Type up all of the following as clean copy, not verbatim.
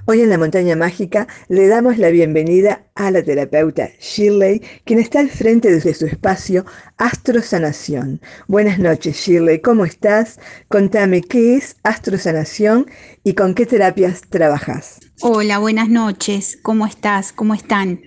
Hoy en la Montaña Mágica le damos la bienvenida a la terapeuta Shirley, quien está al frente desde su espacio Astrosanación. Buenas noches, Shirley, ¿cómo estás? Contame qué es Astrosanación y con qué terapias trabajas. Hola, buenas noches. ¿Cómo estás? ¿Cómo están?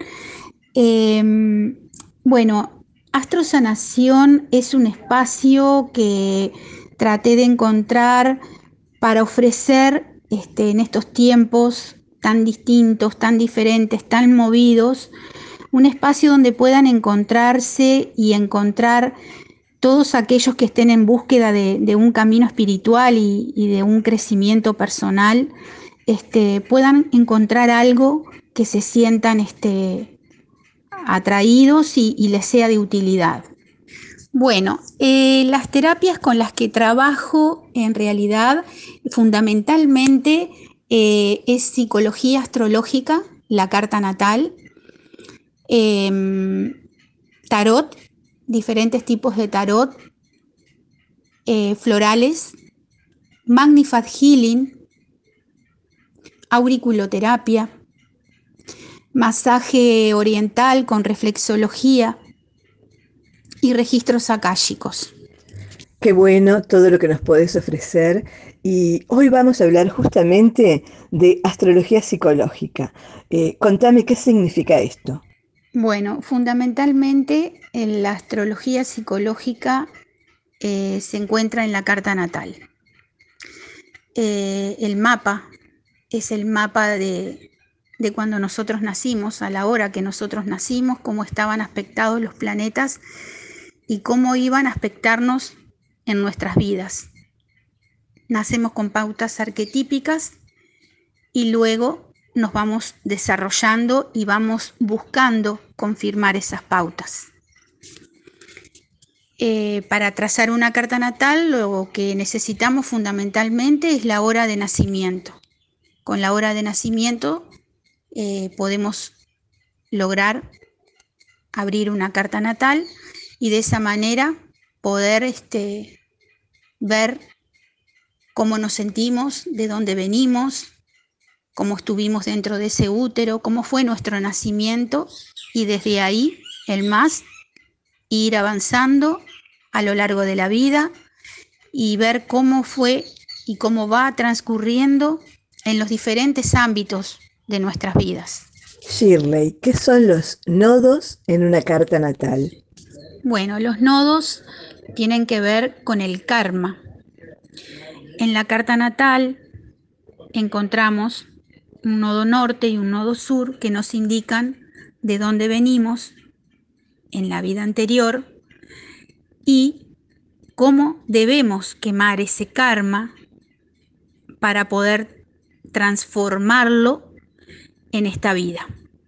Bueno, Astrosanación es un espacio que traté de encontrar para ofrecer en estos tiempos tan distintos, tan diferentes, tan movidos, un espacio donde puedan encontrarse y encontrar todos aquellos que estén en búsqueda de un camino espiritual y de un crecimiento personal, puedan encontrar algo que se sientan atraídos y les sea de utilidad. Bueno, las terapias con las que trabajo en realidad fundamentalmente es psicología astrológica, la carta natal, tarot, diferentes tipos de tarot, florales, Magnifat Healing, auriculoterapia, masaje oriental con reflexología y registros akáshicos. Qué bueno todo lo que nos podés ofrecer y hoy vamos a hablar justamente de astrología psicológica. Contame qué significa esto. Bueno, fundamentalmente en la astrología psicológica se encuentra en la carta natal. El mapa es el mapa de cuando nosotros nacimos, a la hora que nosotros nacimos, cómo estaban aspectados los planetas y cómo iban a aspectarnos en nuestras vidas. Nacemos con pautas arquetípicas y luego nos vamos desarrollando y vamos buscando confirmar esas pautas. Para trazar una carta natal, lo que necesitamos fundamentalmente es la hora de nacimiento. Con la hora de nacimiento podemos lograr abrir una carta natal y de esa manera poder ver cómo nos sentimos, de dónde venimos, cómo estuvimos dentro de ese útero, cómo fue nuestro nacimiento y desde ahí el más ir avanzando a lo largo de la vida y ver cómo fue y cómo va transcurriendo en los diferentes ámbitos de nuestras vidas. Shirley, ¿qué son los nodos en una carta natal? Bueno, los nodos tienen que ver con el karma. En la carta natal encontramos un nodo norte y un nodo sur que nos indican de dónde venimos en la vida anterior y cómo debemos quemar ese karma para poder transformarlo en esta vida.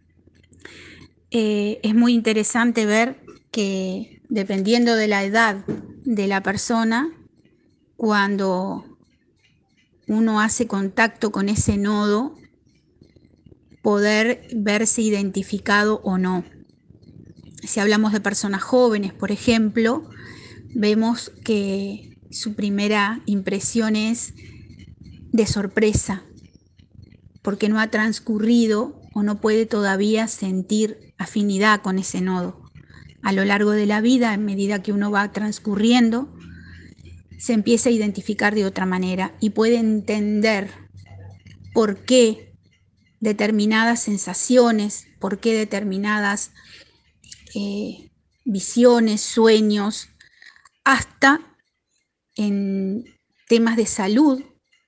Es muy interesante ver que dependiendo de la edad de la persona, cuando uno hace contacto con ese nodo, poder verse identificado o no. Si hablamos de personas jóvenes, por ejemplo, vemos que su primera impresión es de sorpresa, porque no ha transcurrido o no puede todavía sentir afinidad con ese nodo. A lo largo de la vida, a medida que uno va transcurriendo, se empieza a identificar de otra manera y puede entender por qué determinadas sensaciones, por qué determinadas visiones, sueños, hasta en temas de salud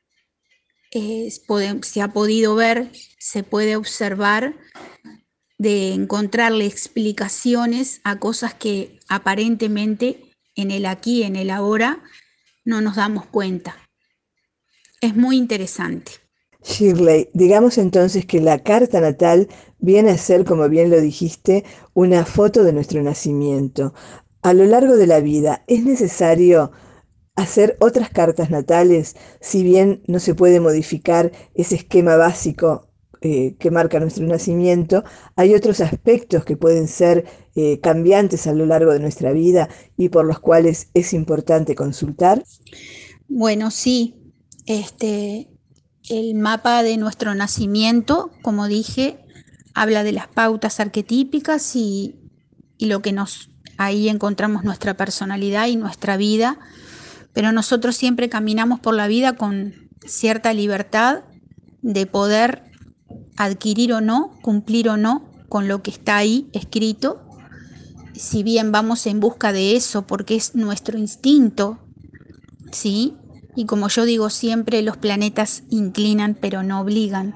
se ha podido ver, se puede observar, de encontrarle explicaciones a cosas que aparentemente en el aquí, en el ahora, no nos damos cuenta. Es muy interesante. Shirley, digamos entonces que la carta natal viene a ser, como bien lo dijiste, una foto de nuestro nacimiento. A lo largo de la vida, ¿es necesario hacer otras cartas natales, si bien no se puede modificar ese esquema básico que marca nuestro nacimiento? Hay otros aspectos que pueden ser cambiantes a lo largo de nuestra vida y por los cuales es importante consultar. Bueno, sí, este, el mapa de nuestro nacimiento, como dije, habla de las pautas arquetípicas y ahí encontramos nuestra personalidad y nuestra vida, pero nosotros siempre caminamos por la vida con cierta libertad de poder adquirir o no, cumplir o no con lo que está ahí escrito, si bien vamos en busca de eso porque es nuestro instinto, ¿sí? Y como yo digo siempre, los planetas inclinan pero no obligan.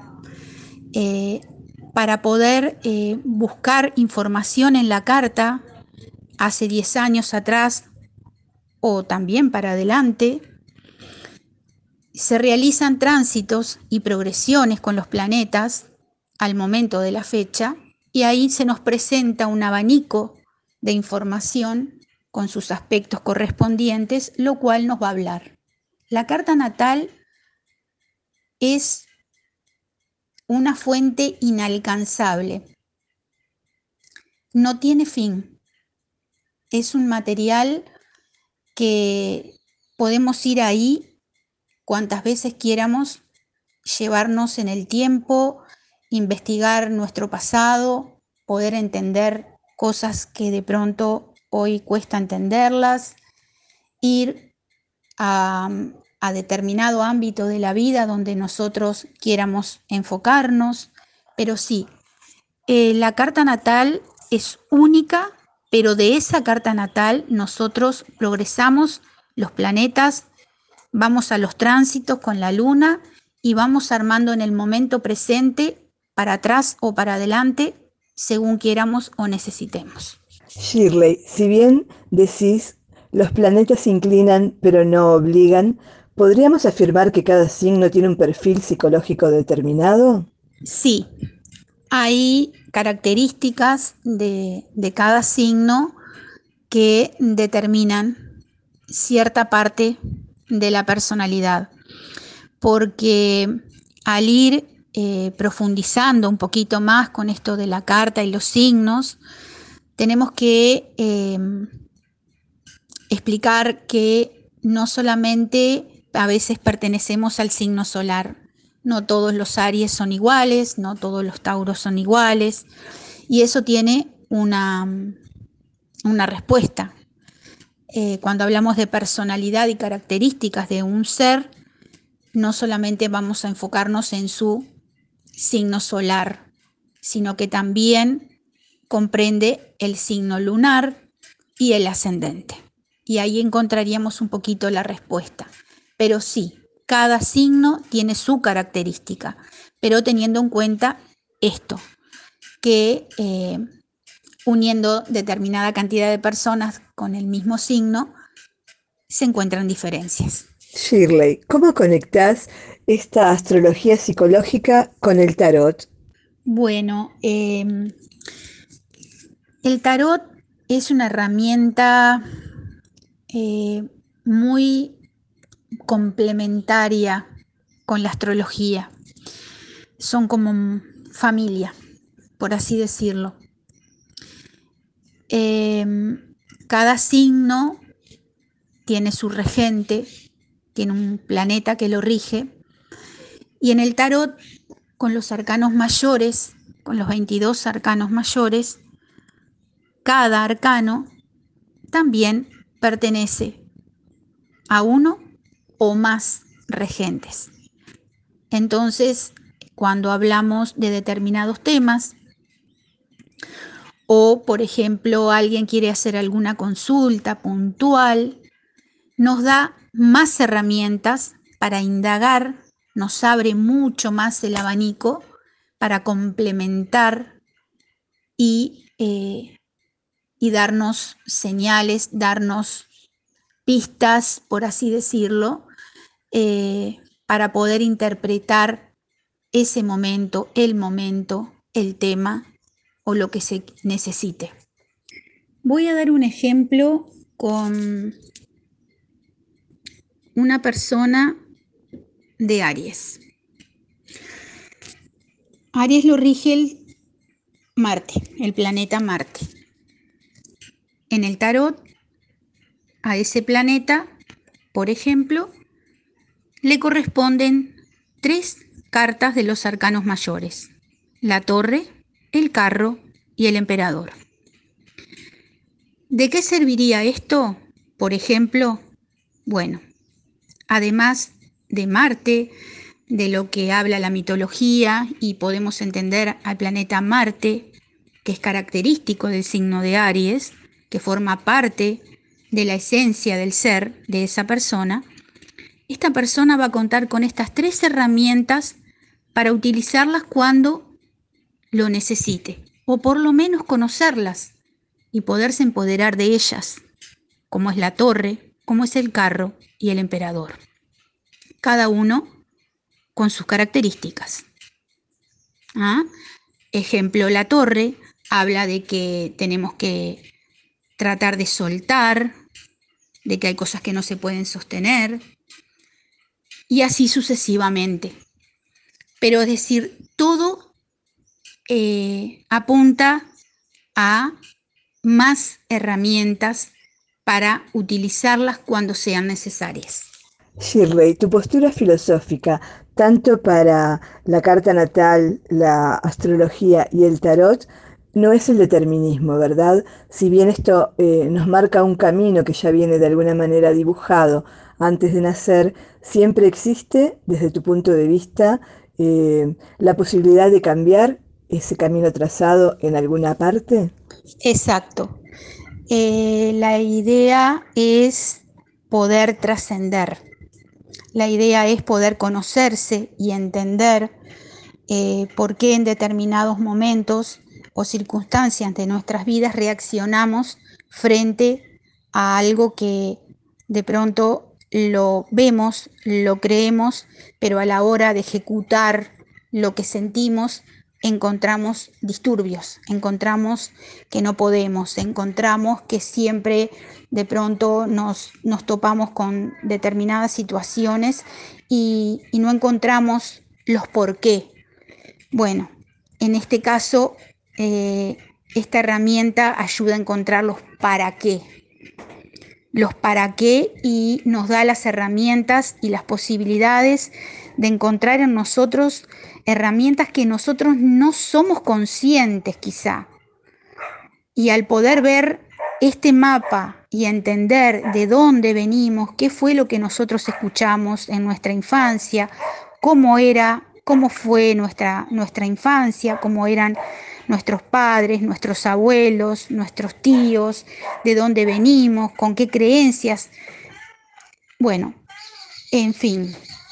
Para poder buscar información en la carta, hace 10 años atrás o también para adelante, se realizan tránsitos y progresiones con los planetas al momento de la fecha y ahí se nos presenta un abanico de información con sus aspectos correspondientes, lo cual nos va a hablar. La carta natal es una fuente inalcanzable. No tiene fin. Es un material que podemos ir ahí cuantas veces quieramos, llevarnos en el tiempo, investigar nuestro pasado, poder entender cosas que de pronto hoy cuesta entenderlas, ir a determinado ámbito de la vida donde nosotros quieramos enfocarnos, pero sí, la carta natal es única, pero de esa carta natal nosotros progresamos los planetas, vamos a los tránsitos con la luna y vamos armando en el momento presente para atrás o para adelante según quieramos o necesitemos. Shirley, si bien decís los planetas inclinan pero no obligan, ¿podríamos afirmar que cada signo tiene un perfil psicológico determinado? Sí, hay características de cada signo que determinan cierta parte de la personalidad, porque al ir profundizando un poquito más con esto de la carta y los signos, tenemos que explicar que no solamente a veces pertenecemos al signo solar, no todos los Aries son iguales, no todos los Tauros son iguales, y eso tiene una respuesta. Cuando hablamos de personalidad y características de un ser, no solamente vamos a enfocarnos en su signo solar, sino que también comprende el signo lunar y el ascendente. Y ahí encontraríamos un poquito la respuesta. Pero sí, cada signo tiene su característica, pero teniendo en cuenta esto, que uniendo determinada cantidad de personas con el mismo signo, se encuentran diferencias. Shirley, ¿cómo conectás esta astrología psicológica con el tarot? Bueno, el tarot es una herramienta muy complementaria con la astrología. Son como familia, por así decirlo. Cada signo tiene su regente, tiene un planeta que lo rige, y en el tarot, con los arcanos mayores, con los 22 arcanos mayores, cada arcano también pertenece a uno o más regentes. Entonces, cuando hablamos de determinados temas, o por ejemplo alguien quiere hacer alguna consulta puntual, nos da más herramientas para indagar, nos abre mucho más el abanico para complementar y darnos señales, darnos pistas, por así decirlo, para poder interpretar ese momento, el tema o lo que se necesite. Voy a dar un ejemplo con una persona de Aries. Aries lo rige el Marte, el planeta Marte. En el tarot, a ese planeta, por ejemplo, le corresponden 3 cartas de los arcanos mayores: la torre, el carro y el emperador. ¿De qué serviría esto? Por ejemplo, bueno, además de Marte, de lo que habla la mitología, y podemos entender al planeta Marte, que es característico del signo de Aries, que forma parte de la esencia del ser de esa persona, esta persona va a contar con estas 3 herramientas para utilizarlas cuando lo necesite, o por lo menos conocerlas y poderse empoderar de ellas, como es la torre, como es el carro y el emperador. Cada uno con sus características. Ejemplo, la torre habla de que tenemos que tratar de soltar, de que hay cosas que no se pueden sostener, y así sucesivamente. Pero es decir, todo apunta a más herramientas para utilizarlas cuando sean necesarias. Shirley, tu postura filosófica, tanto para la carta natal, la astrología y el tarot, no es el determinismo, ¿verdad? Si bien esto nos marca un camino que ya viene de alguna manera dibujado antes de nacer, siempre existe, desde tu punto de vista, la posibilidad de cambiar ese camino trazado en alguna parte. Exacto. La idea es poder trascender. La idea es poder conocerse y entender por qué en determinados momentos o circunstancias de nuestras vidas reaccionamos frente a algo que de pronto lo vemos, lo creemos, pero a la hora de ejecutar lo que sentimos encontramos disturbios, encontramos que no podemos, encontramos que siempre de pronto nos topamos con determinadas situaciones y no encontramos los por qué. Bueno, en este caso, esta herramienta ayuda a encontrar los para qué, y nos da las herramientas y las posibilidades de encontrar en nosotros herramientas que nosotros no somos conscientes quizá. Y al poder ver este mapa y entender de dónde venimos, qué fue lo que nosotros escuchamos en nuestra infancia, cómo fue nuestra infancia, cómo eran nuestros padres, nuestros abuelos, nuestros tíos, de dónde venimos, con qué creencias. Bueno, en fin,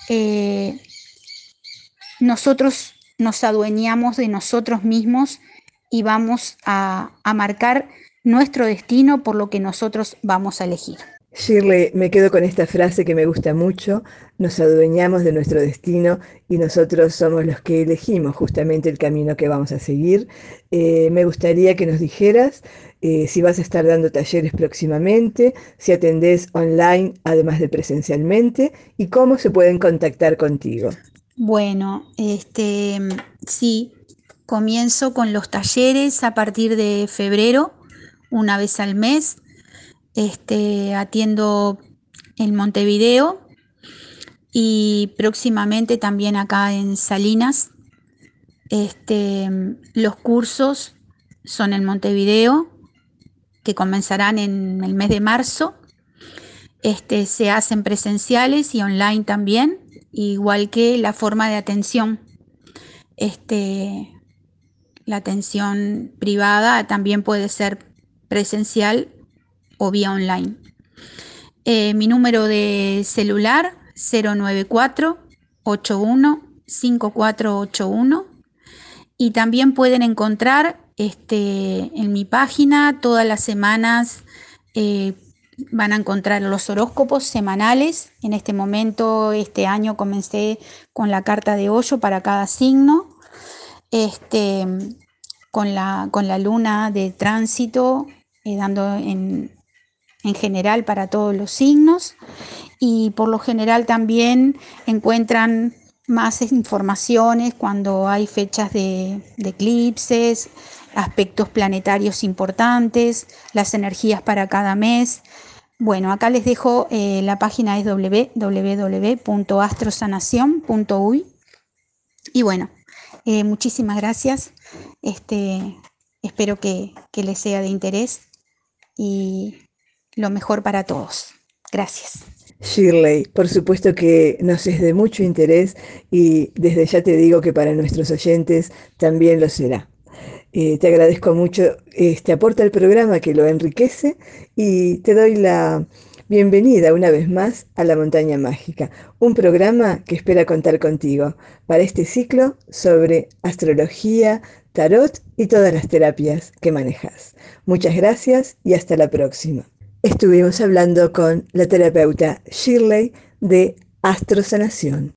nosotros nos adueñamos de nosotros mismos y vamos a marcar nuestro destino por lo que nosotros vamos a elegir. Shirley, me quedo con esta frase que me gusta mucho: nos adueñamos de nuestro destino y nosotros somos los que elegimos justamente el camino que vamos a seguir. Me gustaría que nos dijeras si vas a estar dando talleres próximamente, si atendés online además de presencialmente, y cómo se pueden contactar contigo. Bueno, sí, comienzo con los talleres a partir de febrero, una vez al mes. Atiendo en Montevideo y próximamente también acá en Salinas. Los cursos son en Montevideo, que comenzarán en el mes de marzo. Se hacen presenciales y online también, igual que la forma de atención. La atención privada también puede ser presencial o vía online. Mi número de celular 094-81-5481, y también pueden encontrar en mi página todas las semanas. Van a encontrar los horóscopos semanales. En este momento, este año comencé con la carta de Hoyo para cada signo, con la luna de tránsito, dando en general para todos los signos, y por lo general también encuentran más informaciones cuando hay fechas de eclipses, aspectos planetarios importantes, las energías para cada mes. Bueno, acá les dejo, la página es www.astrosanacion.uy, Y bueno, muchísimas gracias. Espero que les sea de interés y lo mejor para todos. Gracias. Shirley, por supuesto que nos es de mucho interés y desde ya te digo que para nuestros oyentes también lo será. Te agradezco mucho este aporte al programa que lo enriquece y te doy la bienvenida una vez más a La Montaña Mágica, un programa que espera contar contigo para este ciclo sobre astrología, tarot y todas las terapias que manejas. Muchas gracias y hasta la próxima. Estuvimos hablando con la terapeuta Shirley de Astrosanación.